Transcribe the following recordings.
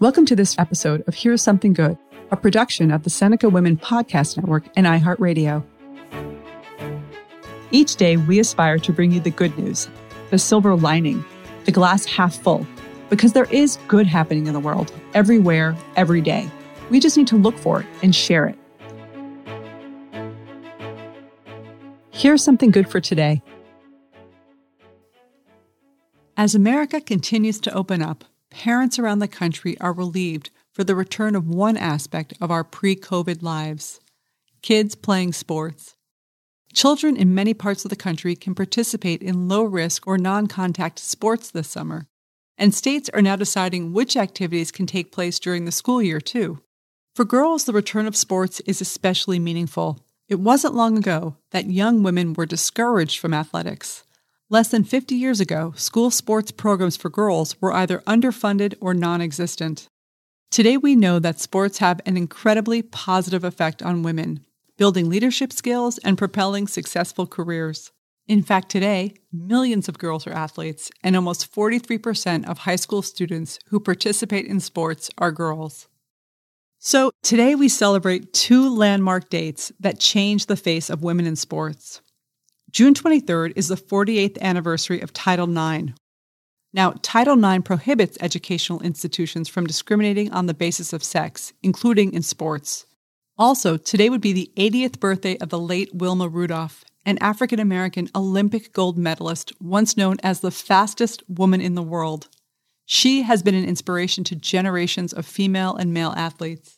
Welcome to this episode of Here's Something Good, a production of the Seneca Women Podcast Network and iHeartRadio. Each day, we aspire to bring you the good news, the silver lining, the glass half full, because there is good happening in the world, everywhere, every day. We just need to look for it and share it. Here's something good for today. As America continues to open up, parents around the country are relieved for the return of one aspect of our pre-COVID lives: kids playing sports. Children in many parts of the country can participate in low-risk or non-contact sports this summer, and states are now deciding which activities can take place during the school year, too. For girls, the return of sports is especially meaningful. It wasn't long ago that young women were discouraged from athletics. Less than 50 years ago, school sports programs for girls were either underfunded or non-existent. Today we know that sports have an incredibly positive effect on women, building leadership skills and propelling successful careers. In fact, today, millions of girls are athletes, and almost 43% of high school students who participate in sports are girls. So today we celebrate two landmark dates that change the face of women in sports. June 23rd is the 48th anniversary of Title IX. Now, Title IX prohibits educational institutions from discriminating on the basis of sex, including in sports. Also, today would be the 80th birthday of the late Wilma Rudolph, an African-American Olympic gold medalist, once known as the fastest woman in the world. She has been an inspiration to generations of female and male athletes.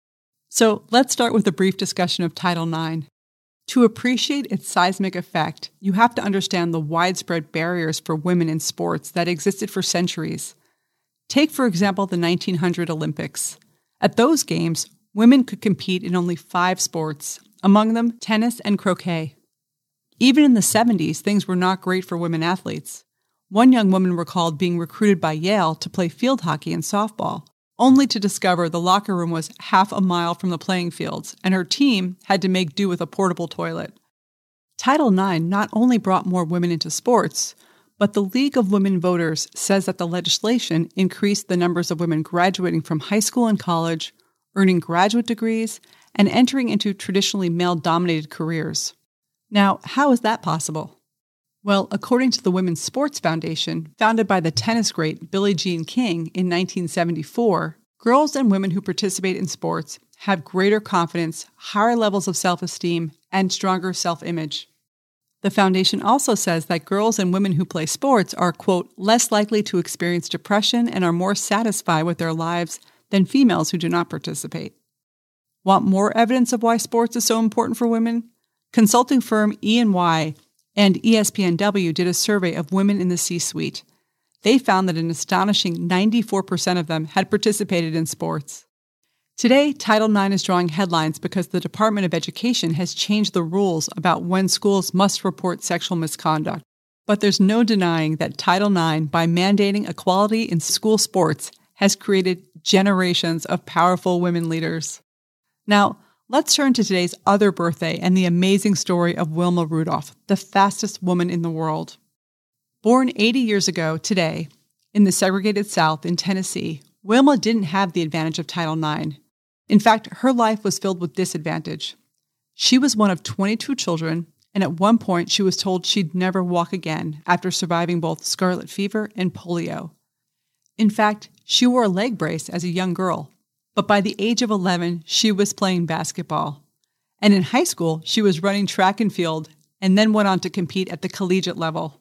So let's start with a brief discussion of Title IX. To appreciate its seismic effect, you have to understand the widespread barriers for women in sports that existed for centuries. Take, for example, the 1900 Olympics. At those games, women could compete in only 5 sports, among them tennis and croquet. Even in the 70s, things were not great for women athletes. One young woman recalled being recruited by Yale to play field hockey and softball, only to discover the locker room was half a mile from the playing fields, and her team had to make do with a portable toilet. Title IX not only brought more women into sports, but the League of Women Voters says that the legislation increased the numbers of women graduating from high school and college, earning graduate degrees, and entering into traditionally male-dominated careers. Now, how is that possible? Well, according to the Women's Sports Foundation, founded by the tennis great Billie Jean King in 1974, girls and women who participate in sports have greater confidence, higher levels of self-esteem, and stronger self-image. The foundation also says that girls and women who play sports are, quote, less likely to experience depression and are more satisfied with their lives than females who do not participate. Want more evidence of why sports is so important for women? Consulting firm E&Y and ESPNW did a survey of women in the C-suite. They found that an astonishing 94% of them had participated in sports. Today, Title IX is drawing headlines because the Department of Education has changed the rules about when schools must report sexual misconduct. But there's no denying that Title IX, by mandating equality in school sports, has created generations of powerful women leaders. Now, let's turn to today's other birthday and the amazing story of Wilma Rudolph, the fastest woman in the world. Born 80 years ago today, in the segregated South in Tennessee, Wilma didn't have the advantage of Title IX. In fact, her life was filled with disadvantage. She was one of 22 children, and at one point she was told she'd never walk again after surviving both scarlet fever and polio. In fact, she wore a leg brace as a young girl. But by the age of 11, she was playing basketball. And in high school, she was running track and field, and then went on to compete at the collegiate level.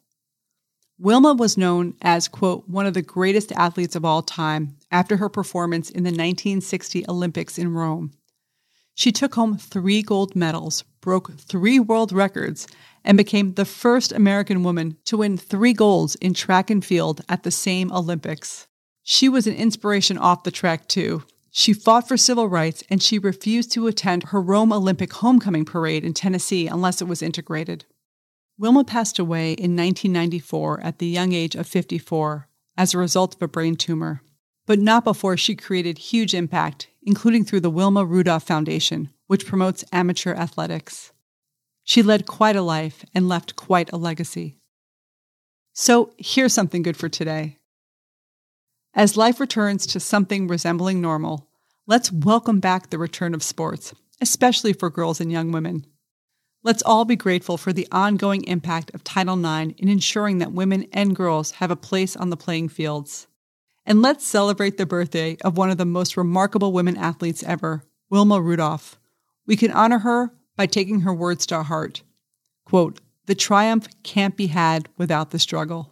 Wilma was known as, quote, one of the greatest athletes of all time after her performance in the 1960 Olympics in Rome. She took home 3 gold medals, broke 3 world records, and became the first American woman to win 3 golds in track and field at the same Olympics. She was an inspiration off the track, too. She fought for civil rights, and she refused to attend her Rome Olympic homecoming parade in Tennessee unless it was integrated. Wilma passed away in 1994 at the young age of 54 as a result of a brain tumor, but not before she created huge impact, including through the Wilma Rudolph Foundation, which promotes amateur athletics. She led quite a life and left quite a legacy. So here's something good for today. As life returns to something resembling normal, let's welcome back the return of sports, especially for girls and young women. Let's all be grateful for the ongoing impact of Title IX in ensuring that women and girls have a place on the playing fields. And let's celebrate the birthday of one of the most remarkable women athletes ever, Wilma Rudolph. We can honor her by taking her words to heart. Quote, "The triumph can't be had without the struggle."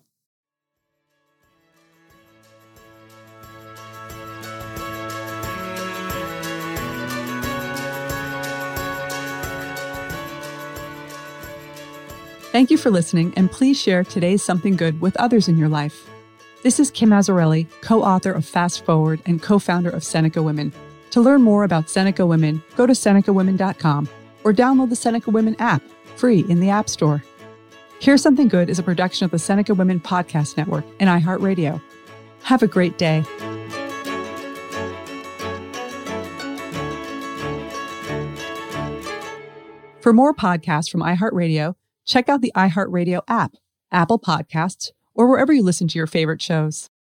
Thank you for listening, and please share today's Something Good with others in your life. This is Kim Azzarelli, co-author of Fast Forward and co-founder of Seneca Women. To learn more about Seneca Women, go to senecawomen.com or download the Seneca Women app, free in the App Store. Here's Something Good is a production of the Seneca Women Podcast Network and iHeartRadio. Have a great day. For more podcasts from iHeartRadio, check out the iHeartRadio app, Apple Podcasts, or wherever you listen to your favorite shows.